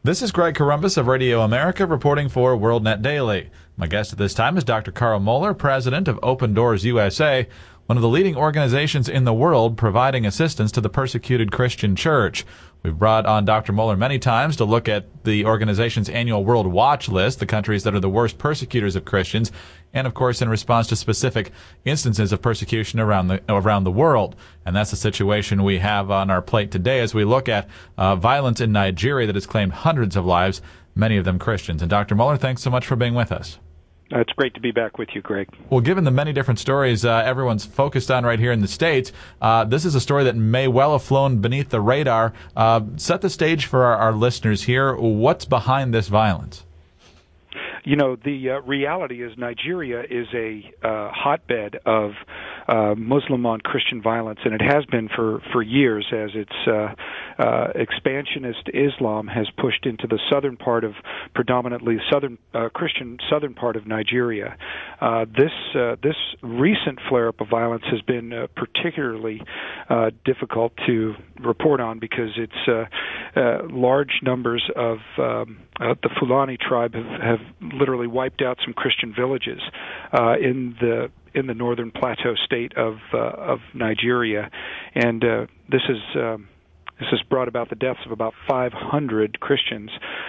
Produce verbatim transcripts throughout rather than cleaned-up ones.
This is Greg Corombos of Radio America reporting for WorldNet Daily. My guest at this time is Doctor Carl Mohler, president of Open Doors U S A, one of the leading organizations in the world providing assistance to the persecuted Christian church. We've brought on Doctor Mohler many times to look at the organization's annual World Watch List, the countries that are the worst persecutors of Christians, and, of course, in response to specific instances of persecution around the around the world. And that's the situation we have on our plate today as we look at uh, violence in Nigeria that has claimed hundreds of lives, many of them Christians. And Doctor Mohler, thanks so much for being with us. Uh, it's great to be back with you, Greg. Well, given the many different stories uh, everyone's focused on right here in the States, uh, this is a story that may well have flown beneath the radar. Uh, set the stage for our, our listeners here. What's behind this violence? You know, the uh, reality is Nigeria is a uh, hotbed of uh, Muslim on Christian violence, and it has been for, for years as its uh, uh, expansionist Islam has pushed into the southern part of, predominantly southern uh, Christian southern part of Nigeria. Uh, this uh, this recent flare-up of violence has been uh, particularly uh, difficult to report on because it's uh, uh, large numbers of um, uh, the Fulani tribe have, have literally wiped out some Christian villages uh, in the in the northern plateau state of uh, of Nigeria, and uh, this is. Um, This has brought about the deaths of about five hundred Christians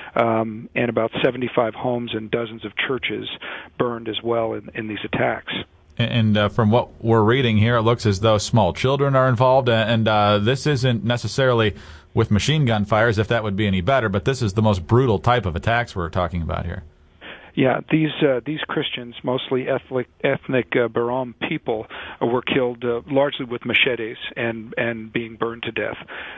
um, and about seventy-five homes and dozens of churches burned as well in, in these attacks. And uh, from what we're reading here, it looks as though small children are involved, and uh, this isn't necessarily with machine gun fires, if that would be any better, but this is the most brutal type of attacks we're talking about here. Yeah, these uh, these Christians, mostly ethnic ethnic uh, Baram people, uh, were killed uh, largely with machetes and and being burned to death.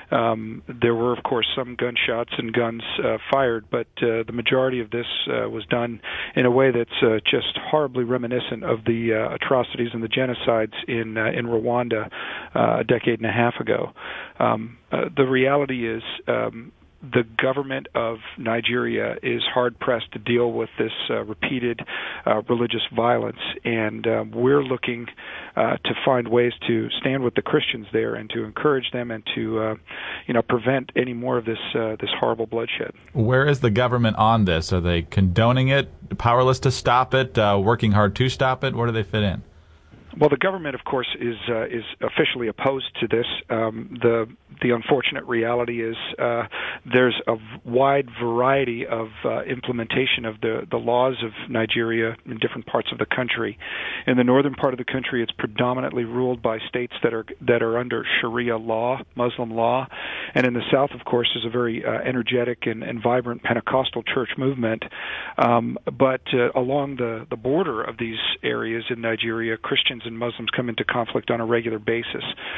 Um, there were, of course, some gunshots and guns uh, fired, but uh, the majority of this uh, was done in a way that's uh, just horribly reminiscent of the uh, atrocities and the genocides in uh, in Rwanda uh, a decade and a half ago. Um, uh, the reality is. Um, The government of Nigeria is hard-pressed to deal with this uh, repeated uh, religious violence, and uh, we're looking uh, to find ways to stand with the Christians there and to encourage them and to, uh, you know, prevent any more of this uh, this horrible bloodshed. Where is the government on this? Are they condoning it, powerless to stop it, uh, working hard to stop it? Where do they fit in? Well, the government, of course, is uh, is officially opposed to this. Um, the the unfortunate reality is uh, there's a wide variety of uh, implementation of the, the laws of Nigeria in different parts of the country. In the northern part of the country, it's predominantly ruled by states that are that are under Sharia law, Muslim law, and in the south, of course, is a very uh, energetic and, and vibrant Pentecostal church movement. Um, but uh, along the, the border of these areas in Nigeria, Christians and Muslims come into conflict on a regular basis.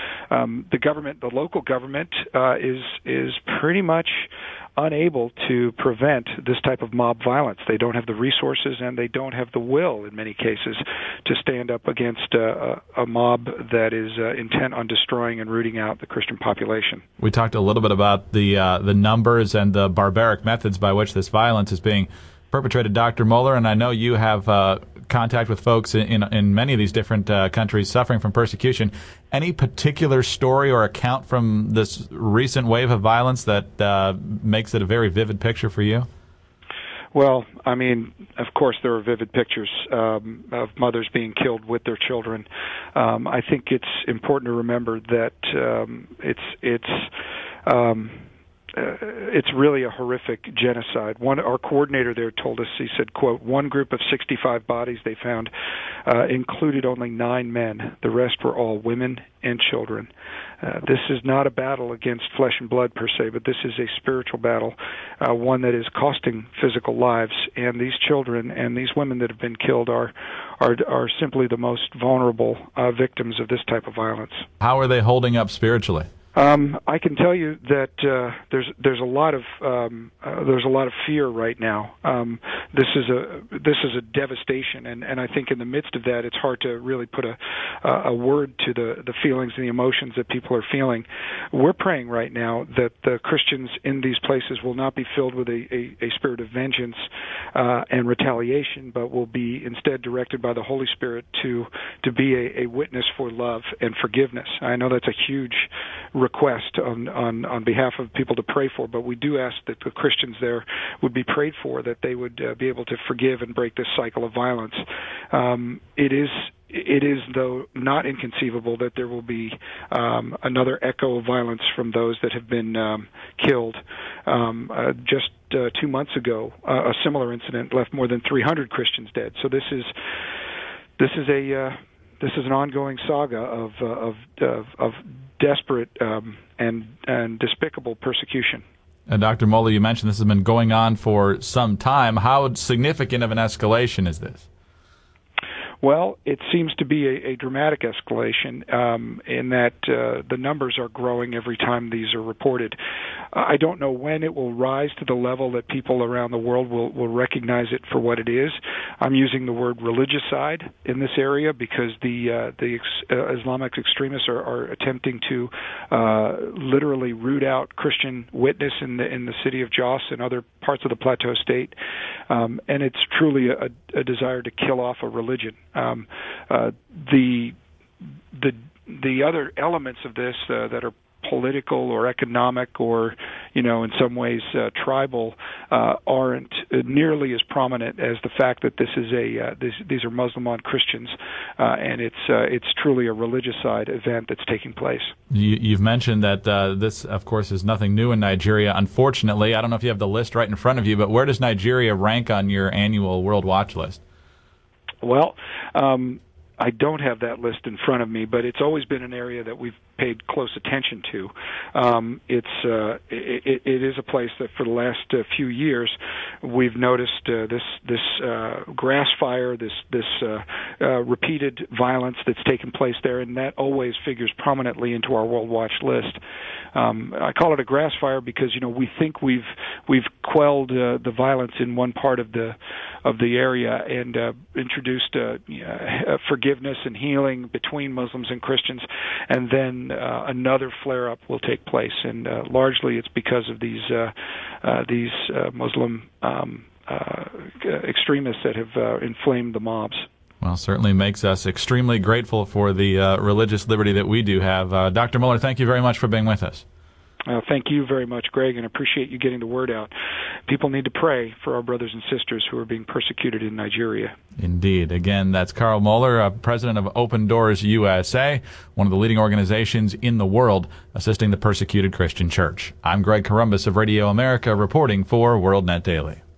Um, the government, the local government, uh, is is pretty much unable to prevent this type of mob violence. They don't have the resources and they don't have the will, in many cases, to stand up against uh, a, a mob that is uh, intent on destroying and rooting out the Christian population. We talked a little bit about the uh, the numbers and the barbaric methods by which this violence is being perpetrated, Doctor Mohler, and I know you have uh, contact with folks in, in, in many of these different uh, countries suffering from persecution. Any particular story or account from this recent wave of violence that uh, makes it a very vivid picture for you? Well, I mean, of course, there are vivid pictures um, of mothers being killed with their children. Um, I think it's important to remember that um, it's it's. Um, Uh, it's really a horrific genocide. One, our coordinator there told us, he said, quote, one group of sixty-five bodies they found uh, included only nine men. The rest were all women and children. Uh, this is not a battle against flesh and blood per se, but this is a spiritual battle, uh, one that is costing physical lives. And these children and these women that have been killed are are, are simply the most vulnerable uh, victims of this type of violence. How are they holding up spiritually? Um, I can tell you that uh, there's there's a lot of um, uh, there's a lot of fear right now. Um, this is a this is a devastation, and, and I think in the midst of that, it's hard to really put a a word to the, the feelings and the emotions that people are feeling. We're praying right now that the Christians in these places will not be filled with a, a, a spirit of vengeance uh, and retaliation, but will be instead directed by the Holy Spirit to to be a, a witness for love and forgiveness. I know that's a huge request on, on, on behalf of people to pray for, but we do ask that the Christians there would be prayed for, that they would uh, be able to forgive and break this cycle of violence. Um, it is It is, though, not inconceivable that there will be um, another echo of violence from those that have been um, killed. Um, uh, just uh, two months ago, uh, a similar incident left more than three hundred Christians dead. So this is this is a uh, this is an ongoing saga of uh, of, of of desperate um, and and despicable persecution. And Doctor Mohler, you mentioned this has been going on for some time. How significant of an escalation is this? Well, it seems to be a, a dramatic escalation um, in that uh, the numbers are growing every time these are reported. Uh, I don't know when it will rise to the level that people around the world will, will recognize it for what it is. I'm using the word religicide in this area because the uh, the ex- uh, Islamic extremists are, are attempting to uh, literally root out Christian witness in the in the city of Jos and other parts of the Plateau State, um, and it's truly a, a desire to kill off a religion. Um, uh, the the the other elements of this uh, that are political or economic or, you know, in some ways uh, tribal uh, aren't nearly as prominent as the fact that this is a uh, this, these are Muslim on Christians, uh, and it's uh, it's truly a religicide event that's taking place. You, you've mentioned that uh, this, of course, is nothing new in Nigeria. Unfortunately, I don't know if you have the list right in front of you, but where does Nigeria rank on your annual World Watch list? Well, um, I don't have that list in front of me, but it's always been an area that we've paid close attention to. Um, it's uh, it, it is a place that for the last uh, few years we've noticed uh, this this uh, grass fire, this this uh, uh, repeated violence that's taken place there, and that always figures prominently into our World Watch list. Um, I call it a grass fire because you know we think we've we've quelled uh, the violence in one part of the of the area and uh, introduced uh, uh, forgiveness and healing between Muslims and Christians, and then uh, another flare-up will take place, and uh, largely it's because of these uh, uh, these uh, Muslim um, uh, extremists that have uh, inflamed the mobs. Well, certainly makes us extremely grateful for the uh, religious liberty that we do have. Uh, Doctor Mohler, thank you very much for being with us. Uh, thank you very much, Greg, and appreciate you getting the word out. People need to pray for our brothers and sisters who are being persecuted in Nigeria. Indeed. Again, that's Carl Mohler, uh, president of Open Doors U S A, one of the leading organizations in the world assisting the persecuted Christian church. I'm Greg Corombos of Radio America reporting for WorldNet Daily.